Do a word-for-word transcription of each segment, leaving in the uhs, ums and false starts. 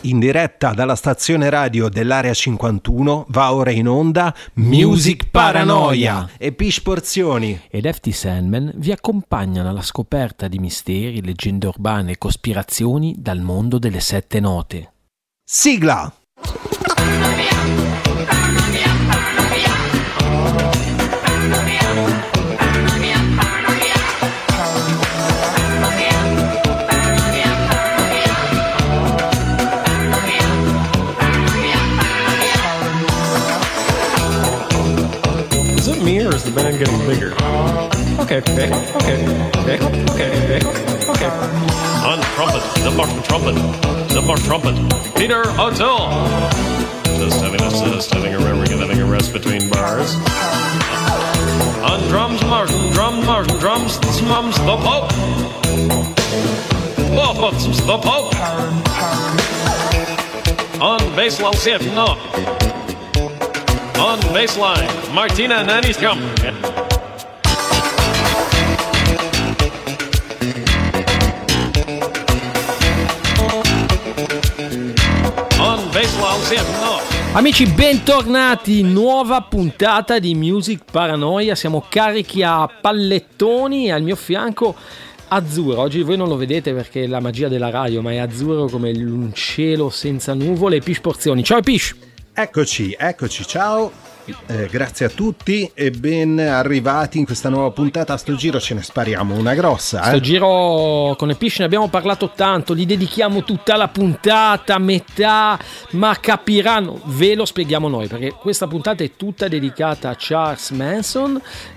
In diretta dalla stazione radio dell'Area cinquantuno va ora in onda Music Paranoia e Pish Porzioni ed F T Sandman vi accompagnano alla scoperta di misteri, leggende urbane e cospirazioni dal mondo delle sette note. Sigla! Me or is the band getting bigger? Okay, okay, okay, okay, okay, okay. On trumpet, number trumpet, number trumpet, Peter O'Toole. Just having a just having a remembering and having a rest between bars. On drums, Martin, drum, Martin, drums, mums, the Pope. Buffets, the Pope. On bass, I'll see it, no. On baseline, Martina Naniskam. On baseline, no. Amici, bentornati, nuova puntata di Music Paranoia. Siamo carichi a pallettoni e al mio fianco azzurro. Oggi voi non lo vedete perché è la magia della radio, ma è azzurro come un cielo senza nuvole. Pish Porzioni. Ciao Pish! Eccoci, eccoci, ciao, eh, grazie a tutti e ben arrivati in questa nuova puntata. A sto giro ce ne spariamo una grossa. Eh? Sto giro con Epish ne abbiamo parlato tanto, gli dedichiamo tutta la puntata, metà, ma capiranno, ve lo spieghiamo noi, perché questa puntata è tutta dedicata a Charles Manson,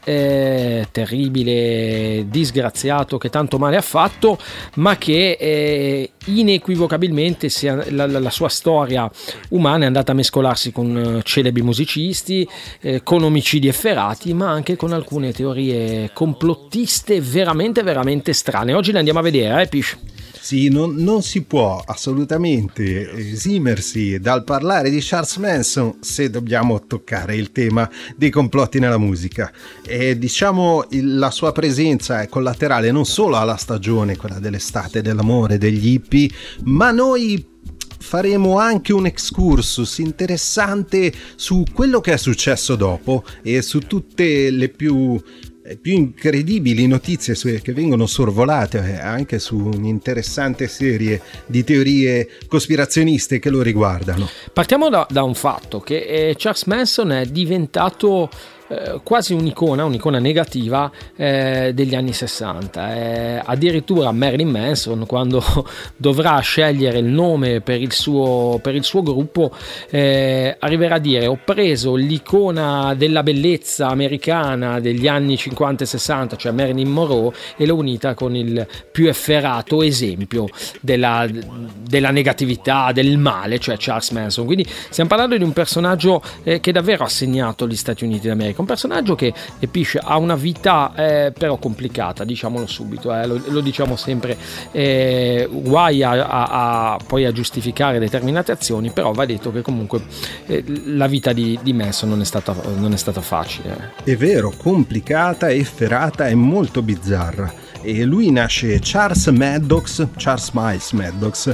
eh, terribile disgraziato che tanto male ha fatto, ma che eh, inequivocabilmente sia, la, la, la sua storia umana è andata a mescolarsi con uh, celebri musicisti, eh, con omicidi efferati, ma anche con alcune teorie complottiste veramente veramente strane. Oggi le andiamo a vedere, eh Pish? Sì, non, non si può assolutamente esimersi dal parlare di Charles Manson se dobbiamo toccare il tema dei complotti nella musica. E diciamo il, la sua presenza è collaterale non solo alla stagione, quella dell'estate, dell'amore, degli hippie, ma noi faremo anche un excursus interessante su quello che è successo dopo e su tutte le più più incredibili notizie che vengono sorvolate, anche su un'interessante serie di teorie cospirazioniste che lo riguardano. Partiamo da, da un fatto, che eh, Charles Manson è diventato Eh, quasi un'icona, un'icona negativa eh, degli anni sessanta. Eh, addirittura Marilyn Manson, quando dovrà scegliere il nome per il suo, per il suo gruppo, eh, arriverà a dire: ho preso l'icona della bellezza americana degli anni cinquanta e sessanta, cioè Marilyn Monroe, e l'ho unita con il più efferato esempio della, della negatività, del male, cioè Charles Manson. Quindi stiamo parlando di un personaggio eh, che davvero ha segnato gli Stati Uniti d'America. Un personaggio che Epish ha una vita eh, però complicata, diciamolo subito, eh, lo, lo diciamo sempre, eh, guai a, a, a poi a giustificare determinate azioni, però va detto che comunque eh, la vita di, di Manson non è stata, non è stata facile. È vero, complicata, efferata e molto bizzarra. E lui nasce Charles Maddox, Charles Miles Maddox,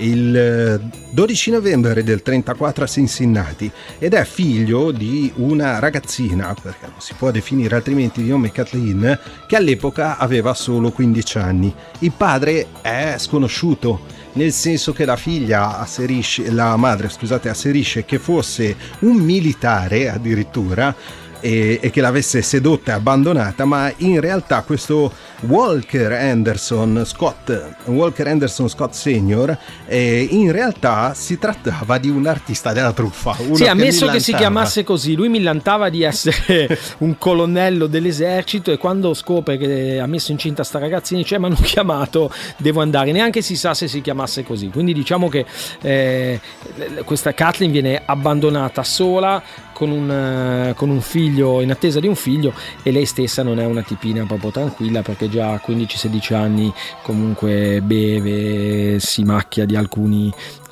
il dodici novembre del trentaquattro a Cincinnati, ed è figlio di una ragazzina, perché non si può definire altrimenti, di nome Kathleen, che all'epoca aveva solo quindici anni. Il padre è sconosciuto, nel senso che la figlia asserisce, la madre scusate, asserisce che fosse un militare addirittura, e, e che l'avesse sedotta e abbandonata, ma in realtà questo Walker Anderson Scott Walker Anderson Scott Senior eh, in realtà si trattava di un artista della truffa. Uno sì, che ammesso che si millantava. chiamasse così, lui millantava di essere un colonnello dell'esercito, e quando scopre che ha messo incinta sta ragazzina dice: ma non chiamato, devo andare. Neanche si sa se si chiamasse così. Quindi diciamo che eh, questa Kathleen viene abbandonata sola con un, con un figlio, in attesa di un figlio, e lei stessa non è una tipina proprio tranquilla, perché già a quindici sedici anni comunque beve, si macchia di alcuni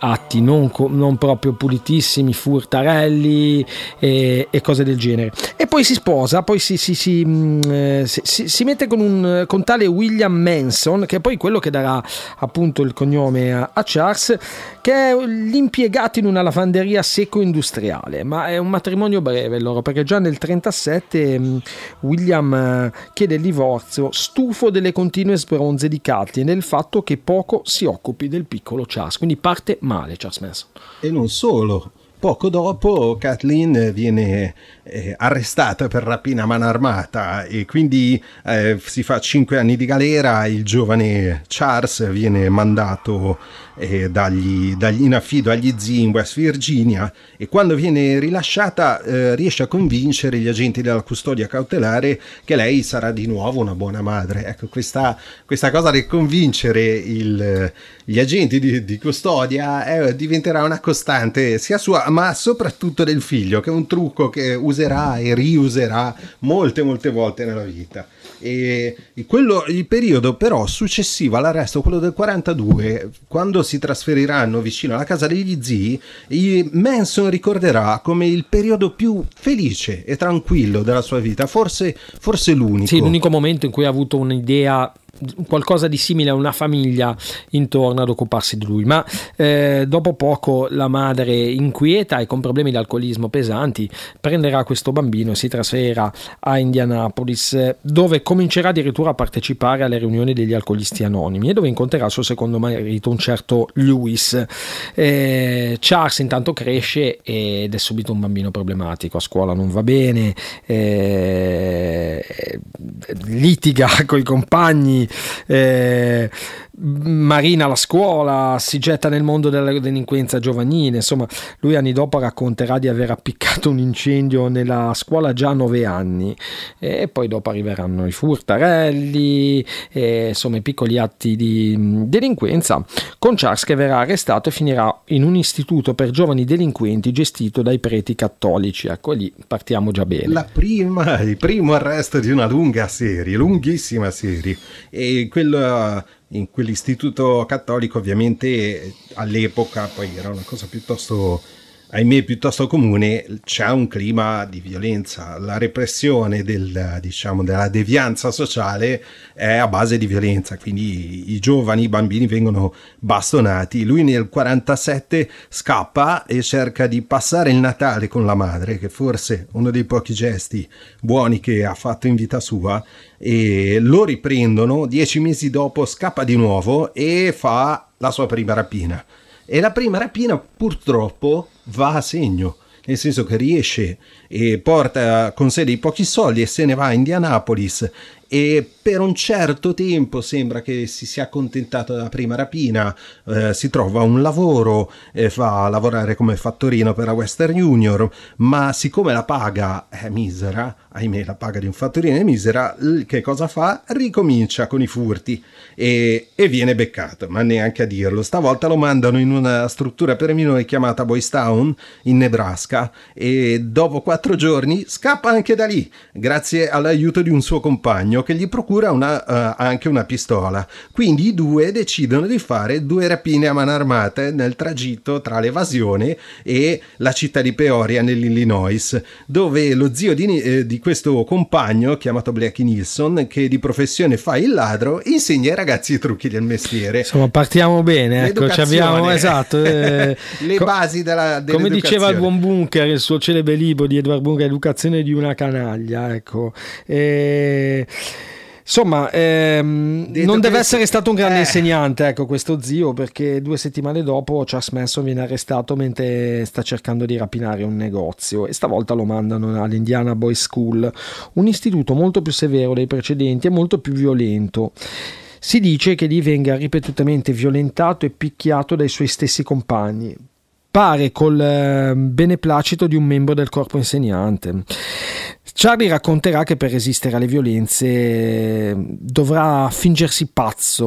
atti non, non proprio pulitissimi, furtarelli e, e cose del genere. E poi si sposa, poi si, si, si, mh, si, si mette con un con tale William Manson, che è poi quello che darà appunto il cognome a, a Charles, che è l'impiegato in una lavanderia seco-industriale. Ma è un matrimonio breve loro, perché già nel trentasette mh, William eh, chiede il divorzio, stufo delle continue sbronze di Kathleen e del fatto che poco si occupi del piccolo Charles. Quindi parte male Charles Manson. E non solo. Poco dopo Kathleen viene eh, arrestata per rapina a mano armata e quindi eh, si fa cinque anni di galera. Il giovane Charles viene mandato eh, dagli, dagli, in affido agli zii in West Virginia, e quando viene rilasciata eh, riesce a convincere gli agenti della custodia cautelare che lei sarà di nuovo una buona madre. Ecco, questa, questa cosa di convincere il, gli agenti di, di custodia eh, diventerà una costante sia sua ma soprattutto del figlio, che è un trucco che userà e riuserà molte molte volte nella vita. E quello, il periodo però successivo all'arresto, quello del quarantadue, quando si trasferiranno vicino alla casa degli zii, Manson ricorderà come il periodo più felice e tranquillo della sua vita, forse, forse l'unico. Sì, l'unico momento in cui ha avuto un'idea, qualcosa di simile a una famiglia intorno ad occuparsi di lui. Ma eh, dopo poco la madre, inquieta e con problemi di alcolismo pesanti, prenderà questo bambino e si trasferirà a Indianapolis, dove comincerà addirittura a partecipare alle riunioni degli alcolisti anonimi e dove incontrerà il suo secondo marito, un certo Lewis. eh, Charles intanto cresce ed è subito un bambino problematico, a scuola non va bene, eh, litiga con i compagni, Eh, marina la scuola, si getta nel mondo della delinquenza giovanile. Insomma, lui anni dopo racconterà di aver appiccato un incendio nella scuola già a nove anni, e poi dopo arriveranno i furtarelli e insomma i piccoli atti di delinquenza, con Charles che verrà arrestato e finirà in un istituto per giovani delinquenti gestito dai preti cattolici. Ecco, lì partiamo già bene. La prima, il primo arresto di una lunga serie, lunghissima serie, e quello in quell'istituto cattolico ovviamente all'epoca poi era una cosa piuttosto, ahimè, piuttosto comune. C'è un clima di violenza, la repressione del, diciamo, della devianza sociale è a base di violenza, quindi i, i giovani, i bambini vengono bastonati. Lui nel quarantasette scappa e cerca di passare il Natale con la madre, che forse uno dei pochi gesti buoni che ha fatto in vita sua, e lo riprendono. Dieci mesi dopo scappa di nuovo e fa la sua prima rapina. E la prima rapina purtroppo va a segno, nel senso che riesce e porta con sé dei pochi soldi e se ne va a Indianapolis, e per un certo tempo sembra che si sia accontentato della prima rapina, eh, si trova un lavoro, eh, fa lavorare come fattorino per la Western Union, ma siccome la paga è misera, ahimè la paga di un fattorino è misera, che cosa fa? Ricomincia con i furti e, e viene beccato, ma neanche a dirlo. Stavolta lo mandano in una struttura per minori chiamata Boys Town in Nebraska, e dopo quattro giorni scappa anche da lì grazie all'aiuto di un suo compagno che gli procura una, uh, anche una pistola. Quindi i due decidono di fare due rapine a mano armata nel tragitto tra l'evasione e la città di Peoria nell'Illinois, dove lo zio di, eh, di questo compagno, chiamato Blackie Nilsson, che di professione fa il ladro, insegna ai ragazzi i trucchi del mestiere. Insomma, partiamo bene, ecco, ci abbiamo, esatto, eh, le co- basi della, dell'educazione. Come diceva il buon Bunker, il suo celebre libro di Edward Bunker, Educazione di una canaglia, ecco. E insomma, ehm, non deve questo, essere stato un grande eh. insegnante, ecco, questo zio, perché due settimane dopo Charles Manson viene arrestato mentre sta cercando di rapinare un negozio, e stavolta lo mandano all'Indiana Boys School, un istituto molto più severo dei precedenti e molto più violento. Si dice che lì venga ripetutamente violentato e picchiato dai suoi stessi compagni, pare col beneplacito di un membro del corpo insegnante. Charlie racconterà che per resistere alle violenze dovrà fingersi pazzo,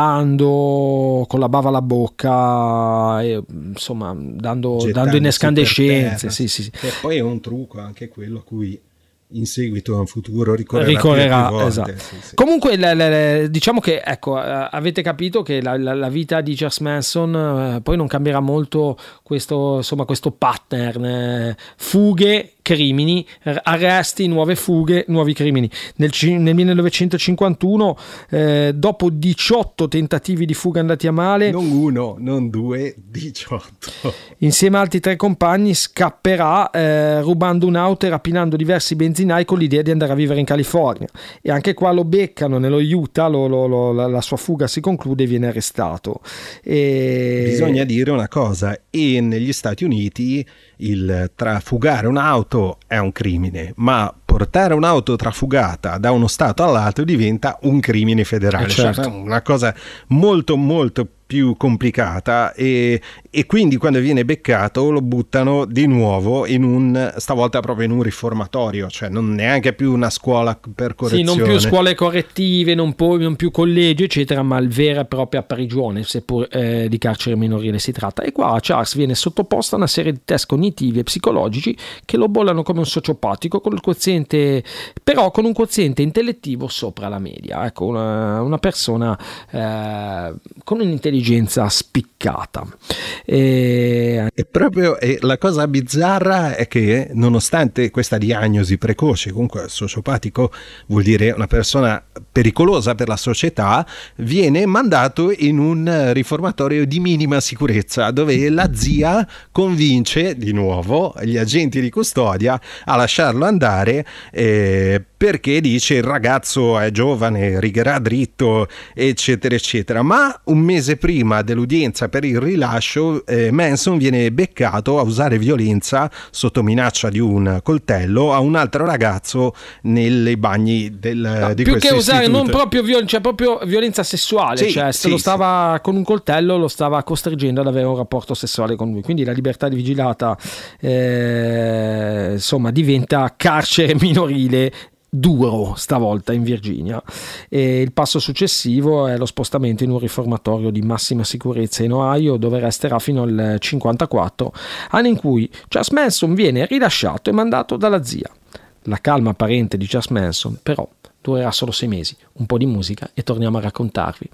urlando con la bava alla bocca, e, insomma, dando, dando in escandescenze. Sì, sì, sì. E poi è un trucco anche quello a cui in seguito in futuro ricorrerà, ricorrerà più volte. Esatto. Sì, sì. Comunque la, la, la, diciamo che ecco, avete capito che la, la, la vita di Charles Manson eh, poi non cambierà molto questo, insomma, questo pattern, eh, fughe, crimini, arresti, nuove fughe, nuovi crimini. Nel, nel millenovecentocinquantuno, eh, dopo diciotto tentativi di fuga andati a male, non uno, non due, diciotto, insieme a altri tre compagni scapperà eh, rubando un'auto e rapinando diversi benzinai con l'idea di andare a vivere in California, e anche qua lo beccano nello Utah, lo, lo, lo, la, la sua fuga si conclude e viene arrestato. E... bisogna dire una cosa, e negli Stati Uniti il trafugare un'auto è un crimine, ma portare un'auto trafugata da uno stato all'altro diventa un crimine federale, eh certo. Cioè una cosa molto molto più complicata, e, e quindi quando viene beccato lo buttano di nuovo in un, stavolta proprio in un riformatorio, cioè non neanche più una scuola per correzione. Sì, non più scuole correttive, non, poi, non più collegi eccetera, ma il vera e propria prigione, seppur eh, di carcere minorile si tratta. E qua Charles viene sottoposto a una serie di test cognitivi e psicologici che lo bollano come un sociopatico, con il quoziente, però con un quoziente intellettivo sopra la media, ecco, una, una persona eh, con un'intelligenza spiccata. E... e proprio e la cosa bizzarra è che, nonostante questa diagnosi precoce, comunque sociopatico vuol dire una persona pericolosa per la società, viene mandato in un riformatorio di minima sicurezza, dove la zia convince di nuovo gli agenti di custodia a lasciarlo andare, eh, perché dice il ragazzo è giovane, righerà dritto, eccetera eccetera. Ma un mese prima dell'udienza per il rilascio, eh, Manson viene beccato a usare violenza sotto minaccia di un coltello a un altro ragazzo nei bagni del, no, di più questo che usare istituto. Non proprio violenza, cioè proprio violenza sessuale, sì, cioè sì, lo stava sì. con un coltello lo stava costringendo ad avere un rapporto sessuale con lui, quindi la libertà vigilata eh, insomma diventa carcere minorile duro stavolta in Virginia. E il passo successivo è lo spostamento in un riformatorio di massima sicurezza in Ohio, dove resterà fino al cinquantaquattro, anno in cui Charles Manson viene rilasciato e mandato dalla zia. La calma apparente di Charles Manson però durerà solo sei mesi. Un po' di musica e torniamo a raccontarvi.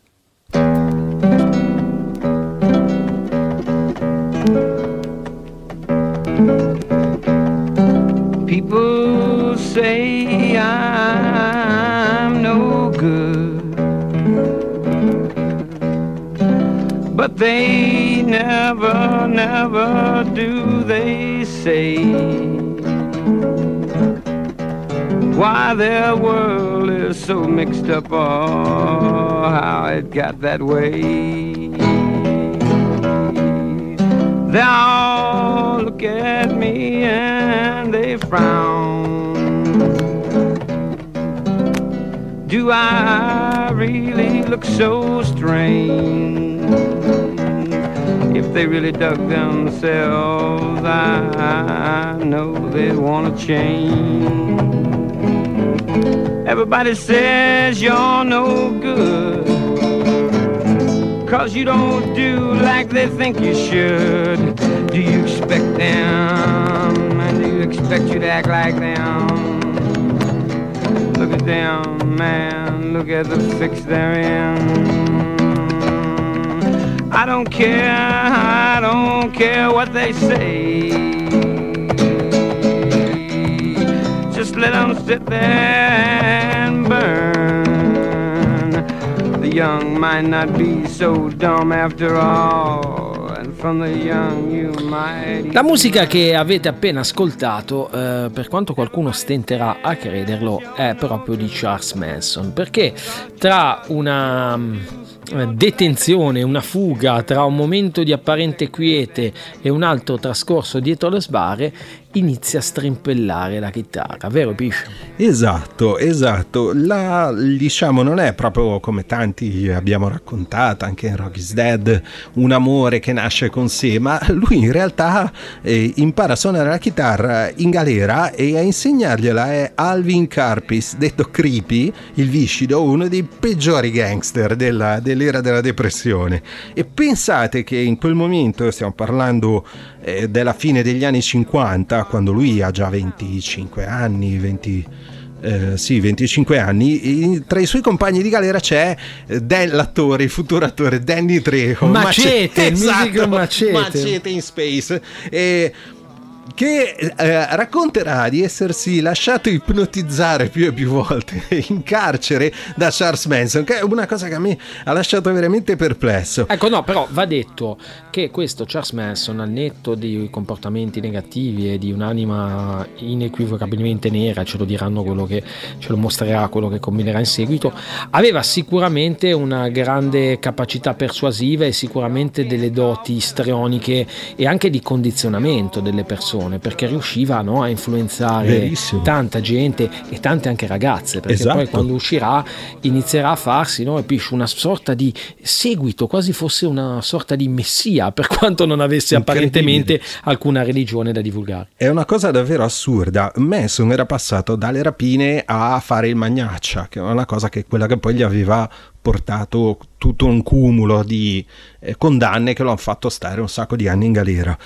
People say I'm no good, but they never, never do, they say, why their world is so mixed up, oh, how it got that way. They all look at me and they frown. Do I really look so strange? If they really dug themselves, I know they'd want to change. Everybody says you're no good, 'cause you don't do like they think you should. Do you expect them, and do you expect you to act like them? Look at them, man, look at the fix they're in. I don't care, I don't care what they say. Just let them sit there and burn. The young might not be so dumb after all. La musica che avete appena ascoltato, eh, per quanto qualcuno stenterà a crederlo, è proprio di Charles Manson, perché tra una detenzione, una fuga, tra un momento di apparente quiete e un altro trascorso dietro le sbarre, inizia a strimpellare la chitarra, vero Piscio? Esatto, esatto. La, diciamo, non è proprio come tanti abbiamo raccontato, anche in Rock is Dead, un amore che nasce con sé, ma lui in realtà eh, impara a suonare la chitarra in galera, e a insegnargliela è Alvin Karpis, detto Creepy, il viscido, uno dei peggiori gangster della, della dell'era della depressione. E pensate che in quel momento, stiamo parlando eh, della fine degli anni cinquanta, quando lui ha già venticinque anni, venti Eh, sì, venticinque anni, tra i suoi compagni di galera c'è Dan, l'attore, il futuro attore Danny Trejo, Macete, il esatto, musical Macete. Macete in Space, e che eh, racconterà di essersi lasciato ipnotizzare più e più volte in carcere da Charles Manson, che è una cosa che a me ha lasciato veramente perplesso. Ecco, no, però va detto che questo Charles Manson, al netto di comportamenti negativi e di un'anima inequivocabilmente nera, ce lo diranno quello che ce lo mostrerà, quello che combinerà in seguito, aveva sicuramente una grande capacità persuasiva e sicuramente delle doti istrioniche e anche di condizionamento delle persone, perché riusciva, no, a influenzare Verissimo. tanta gente e tante anche ragazze, perché Esatto. poi quando uscirà inizierà a farsi, no, una sorta di seguito, quasi fosse una sorta di messia, per quanto non avesse apparentemente alcuna religione da divulgare. È una cosa davvero assurda. Manson era passato dalle rapine a fare il magnaccia, che è una cosa che quella che poi gli aveva portato tutto un cumulo di eh, condanne che lo hanno fatto stare un sacco di anni in galera.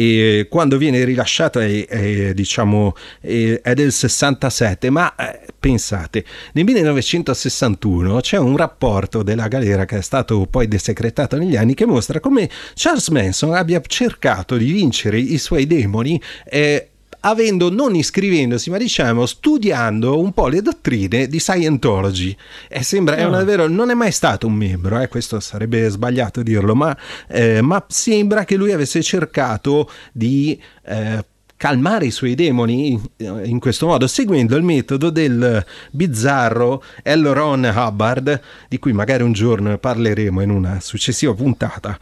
E quando viene rilasciato è, è diciamo è, è del sessantasette, ma eh, pensate, nel millenovecentosessantuno c'è un rapporto della galera che è stato poi desecretato negli anni, che mostra come Charles Manson abbia cercato di vincere i suoi demoni eh, avendo, non iscrivendosi, ma diciamo studiando un po' le dottrine di Scientology. E sembra, è una, vero, non è mai stato un membro, eh, questo sarebbe sbagliato dirlo, ma, eh, ma sembra che lui avesse cercato di eh, calmare i suoi demoni in questo modo, seguendo il metodo del bizzarro L. Ron Hubbard, di cui magari un giorno parleremo in una successiva puntata.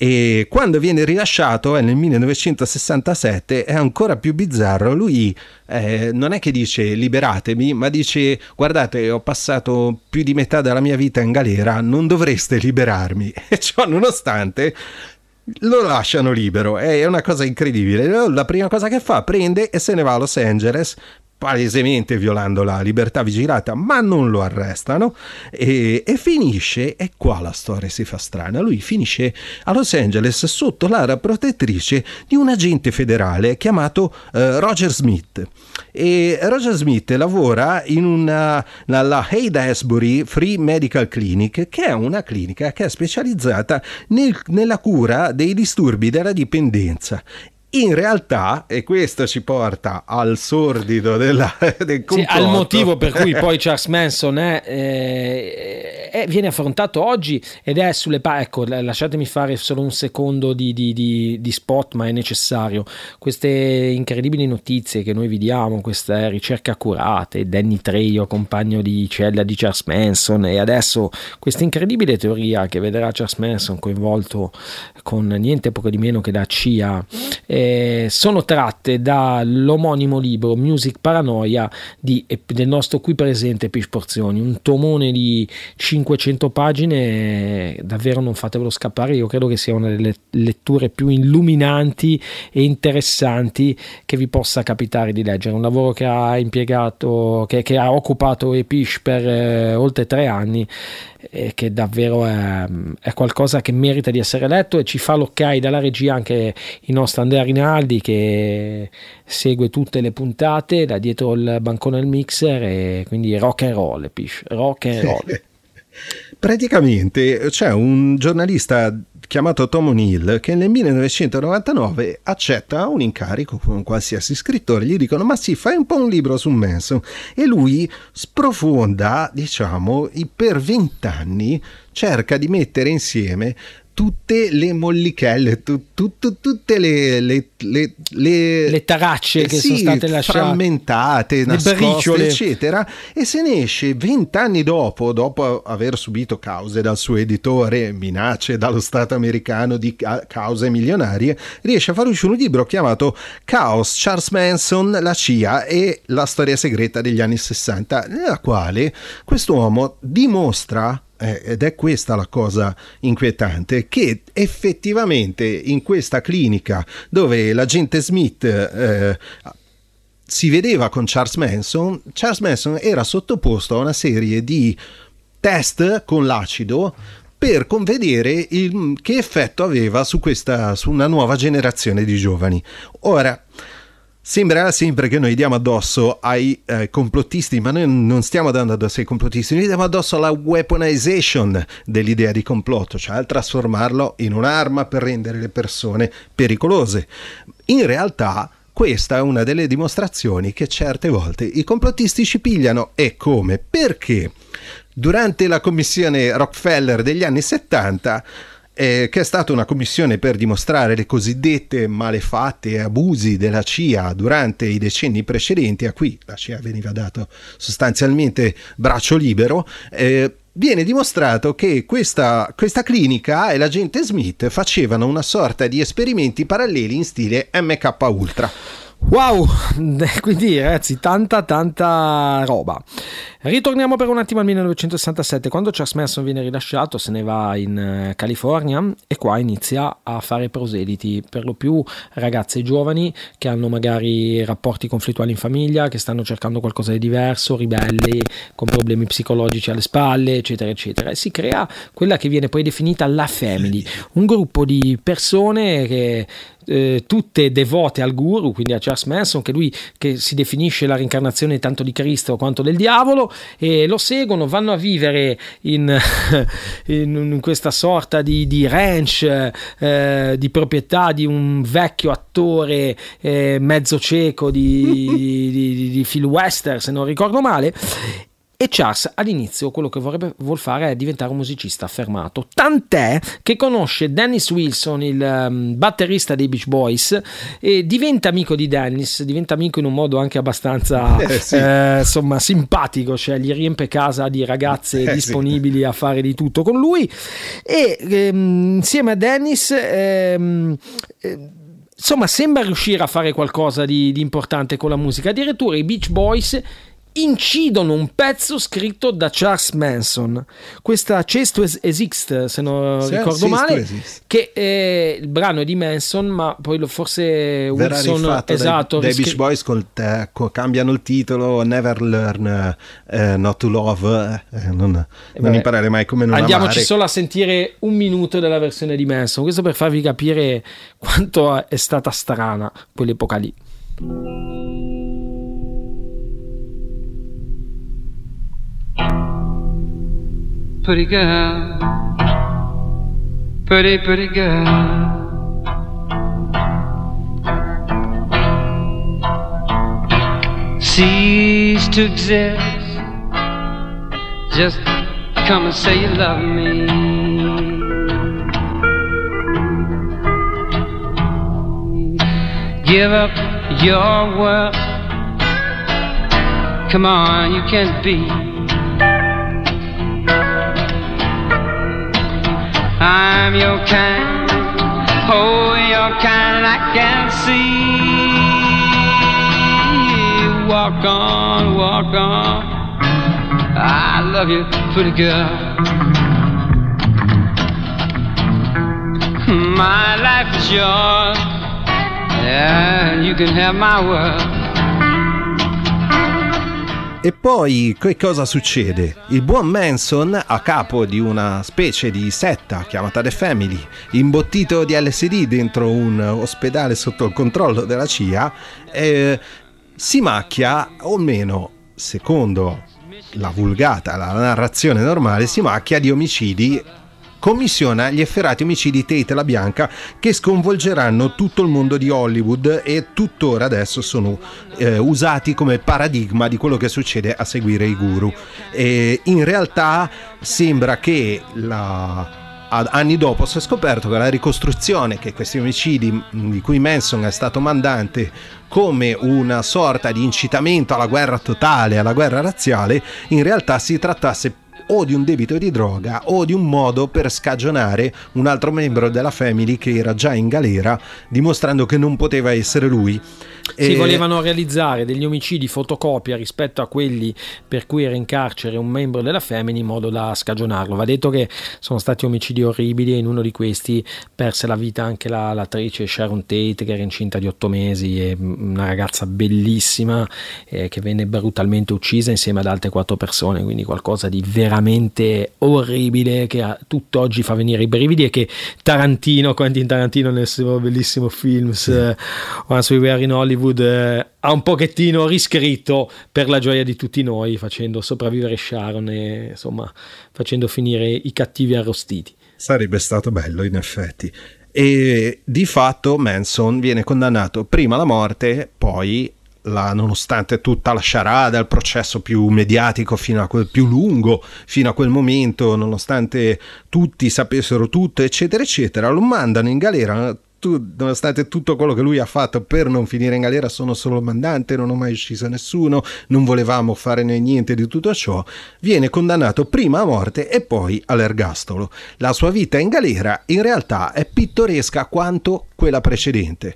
E quando viene rilasciato eh, nel millenovecentosessantasette è ancora più bizzarro. Lui eh, non è che dice liberatemi, ma dice guardate, ho passato più di metà della mia vita in galera, non dovreste liberarmi. E ciò nonostante lo lasciano libero. È una cosa incredibile. La prima cosa che fa, prende e se ne va a Los Angeles, palesemente violando la libertà vigilata, ma non lo arrestano, e, e finisce, e qua la storia si fa strana, lui finisce a Los Angeles sotto l'ala protettrice di un agente federale chiamato uh, Roger Smith. E Roger Smith lavora in una la Haight-Ashbury Free Medical Clinic, che è una clinica che è specializzata nel, nella cura dei disturbi della dipendenza. In realtà, e questo ci porta al sordido della, del complotto, sì, al motivo per cui poi Charles Manson è, è, è, viene affrontato oggi ed è sulle pa- ecco, lasciatemi fare solo un secondo di, di, di, di spot, ma è necessario. Queste incredibili notizie che noi vi diamo, queste ricerche accurate, Danny Trejo, compagno di cella di Charles Manson, e adesso questa incredibile teoria che vedrà Charles Manson coinvolto con niente poco di meno che da C I A, eh, sono tratte dall'omonimo libro Music Paranoia di, del nostro qui presente Pish Porzioni, un tomone di cinquecento pagine. Davvero non fatevelo scappare, io credo che sia una delle letture più illuminanti e interessanti che vi possa capitare di leggere. Un lavoro che ha impiegato, che, che ha occupato Pish per eh, oltre tre anni, e che davvero è, è qualcosa che merita di essere letto, e ci fa l'ok dalla regia anche il nostro Andrea Rinaldi, che segue tutte le puntate da dietro il bancone del mixer, e quindi rock and roll, Pish, rock and roll. Praticamente c'è un giornalista chiamato Tom O'Neill che nel millenovecentonovantanove accetta un incarico con qualsiasi scrittore, gli dicono ma sì, fai un po' un libro su Manson, e lui sprofonda, diciamo, per vent'anni cerca di mettere insieme tutte le mollichelle, tu, tu, tu, tutte le le, le, le, le taracce che sì, sono state lasciate, frammentate, nascoste, eccetera, e se ne esce vent'anni dopo, dopo aver subito cause dal suo editore, minacce dallo Stato americano di cause milionarie, riesce a fare uscire un libro chiamato Chaos, Charles Manson, la C I A e la storia segreta degli anni sessanta, nella quale quest'uomo dimostra, ed è questa la cosa inquietante, che effettivamente in questa clinica dove l'agente Smith eh, si vedeva con Charles Manson, Charles Manson era sottoposto a una serie di test con l'acido per convedere il, che effetto aveva su questa, su una nuova generazione di giovani. Ora, sembrerà sempre che noi diamo addosso ai eh, complottisti, ma noi non stiamo dando addosso ai complottisti, noi diamo addosso alla weaponization dell'idea di complotto, cioè al trasformarlo in un'arma per rendere le persone pericolose. In realtà questa è una delle dimostrazioni che certe volte i complottisti ci pigliano. E come? Perché durante la commissione Rockefeller degli anni settanta, Eh, che è stata una commissione per dimostrare le cosiddette malefatte e abusi della C I A durante i decenni precedenti, a cui la C I A veniva dato sostanzialmente braccio libero, eh, viene dimostrato che questa, questa clinica e l'agente Smith facevano una sorta di esperimenti paralleli in stile M K Ultra. Wow, quindi ragazzi, tanta tanta roba. Ritorniamo per un attimo al millenovecentosessantasette, quando Charles Manson viene rilasciato, se ne va in California e qua inizia a fare proseliti, per lo più ragazze giovani che hanno magari rapporti conflittuali in famiglia, che stanno cercando qualcosa di diverso, ribelli, con problemi psicologici alle spalle, eccetera eccetera, e si crea quella che viene poi definita la family, un gruppo di persone che Eh, tutte devote al guru, quindi a Charles Manson, che lui che si definisce la reincarnazione tanto di Cristo quanto del diavolo, e lo seguono, vanno a vivere in, in, in questa sorta di, di ranch eh, di proprietà di un vecchio attore eh, mezzo cieco di, di, di film western, se non ricordo male. E Charles all'inizio quello che vorrebbe vuol fare è diventare un musicista affermato, tant'è che conosce Dennis Wilson, il um, batterista dei Beach Boys, e diventa amico di Dennis, diventa amico in un modo anche abbastanza eh, sì. eh, insomma simpatico, cioè gli riempie casa di ragazze eh, disponibili sì. a fare di tutto con lui, e ehm, insieme a Dennis ehm, eh, insomma sembra riuscire a fare qualcosa di, di importante con la musica. Addirittura i Beach Boys incidono un pezzo scritto da Charles Manson, questa Chase to Exist, se non sì, ricordo male, che è il brano è di Manson, ma poi lo forse verrà Wilson esatto, dai, dai Beach Boys col te, co, cambiano il titolo Never Learn uh, Not to Love, eh, non, non imparare mai come non andiamoci amare. Solo a sentire un minuto della versione di Manson, questo per farvi capire quanto è stata strana quell'epoca lì. Pretty girl, pretty, pretty girl. Cease to exist. Just come and say you love me. Give up your world. Come on, you can't be. I'm your kind, oh, your kind, and I can see. Walk on, walk on. I love you, pretty girl. My life is yours. Yeah, you can have my world. E poi che cosa succede? Il buon Manson, a capo di una specie di setta chiamata The Family, imbottito di L S D dentro un ospedale sotto il controllo della C I A, eh, si macchia, o almeno secondo la vulgata, la narrazione normale, si macchia di omicidi. Commissiona gli efferati omicidi Tate e La Bianca, che sconvolgeranno tutto il mondo di Hollywood e tuttora adesso sono eh, usati come paradigma di quello che succede a seguire i guru. E in realtà sembra che la... anni dopo si è scoperto che la ricostruzione che questi omicidi di cui Manson è stato mandante come una sorta di incitamento alla guerra totale, alla guerra razziale, in realtà si trattasse o di un debito di droga o di un modo per scagionare un altro membro della family che era già in galera, dimostrando che non poteva essere lui. Si e... volevano realizzare degli omicidi fotocopia rispetto a quelli per cui era in carcere un membro della family, in modo da scagionarlo. Va detto che sono stati omicidi orribili e in uno di questi perse la vita anche la, l'attrice Sharon Tate, che era incinta di otto mesi, e una ragazza bellissima eh, che venne brutalmente uccisa insieme ad altre quattro persone, quindi qualcosa di veramente veramente orribile, che a tutt'oggi fa venire i brividi, e che Tarantino, Quentin Tarantino nel suo bellissimo film sì. uh, Once We Were in Hollywood uh, ha un pochettino riscritto per la gioia di tutti noi, facendo sopravvivere Sharon e insomma facendo finire i cattivi arrostiti. Sarebbe stato bello in effetti. E di fatto Manson viene condannato prima alla morte, poi la, nonostante tutta la sciarada, il processo più mediatico fino a quel più lungo fino a quel momento, nonostante tutti sapessero tutto eccetera eccetera, lo mandano in galera. Tu, nonostante tutto quello che lui ha fatto per non finire in galera, sono solo mandante, non ho mai ucciso nessuno, non volevamo fare niente di tutto ciò, viene condannato prima a morte e poi all'ergastolo. La sua vita in galera in realtà è pittoresca quanto quella precedente,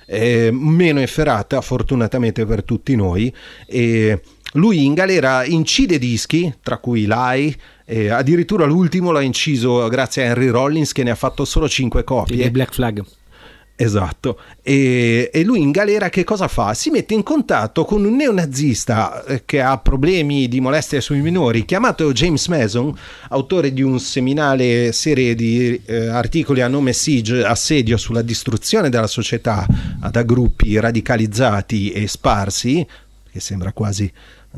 è meno efferata fortunatamente per tutti noi, e lui in galera incide dischi, tra cui Lie, e addirittura l'ultimo l'ha inciso grazie a Henry Rollins, che ne ha fatto solo cinque copie. E Black Flag. Esatto, e, e lui in galera che cosa fa? Si mette in contatto con un neonazista che ha problemi di molestia sui minori, chiamato James Mason, autore di un seminale serie di eh, articoli a nome Siege, assedio sulla distruzione della società da gruppi radicalizzati e sparsi, che sembra quasi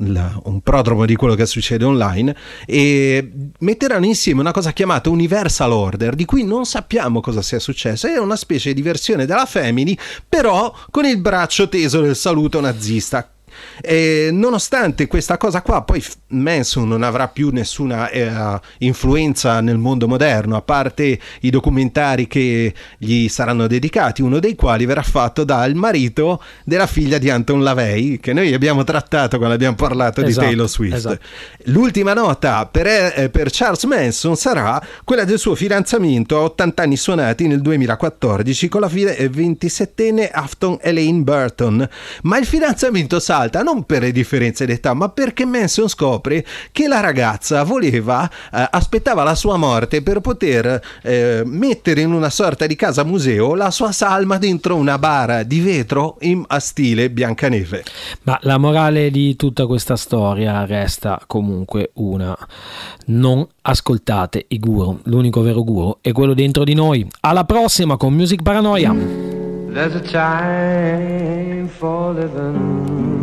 un prodromo di quello che succede online, e metteranno insieme una cosa chiamata Universal Order, di cui non sappiamo cosa sia successo. È una specie di versione della Family, però con il braccio teso del saluto nazista. E nonostante questa cosa qua, poi Manson non avrà più nessuna eh, influenza nel mondo moderno, a parte i documentari che gli saranno dedicati, uno dei quali verrà fatto dal marito della figlia di Anton LaVey, che noi abbiamo trattato quando abbiamo parlato esatto, di Taylor Swift. Esatto. L'ultima nota per, eh, per Charles Manson sarà quella del suo fidanzamento a ottanta anni suonati nel duemilaquattordici con la ventisettenne Afton Elaine Burton, ma il fidanzamento salta non per le differenze d'età, ma perché Manson scopre che la ragazza voleva, eh, aspettava la sua morte per poter eh, mettere in una sorta di casa museo la sua salma dentro una bara di vetro in, a stile Biancaneve. Ma la morale di tutta questa storia resta comunque una: non ascoltate i guru, l'unico vero guru è quello dentro di noi. Alla prossima con Music Paranoia. There's a time for living.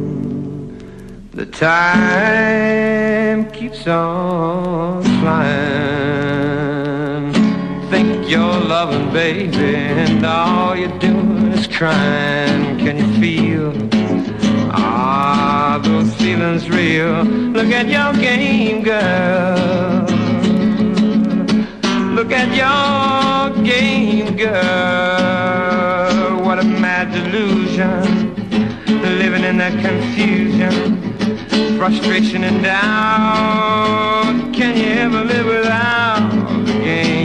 The time keeps on flying. Think you're loving, baby, and all you're doing is crying. Can you feel? Are those feelings real? Look at your game, girl. Look at your game, girl. What a mad delusion, living in that confusion, frustration and doubt. Can you ever live without the game?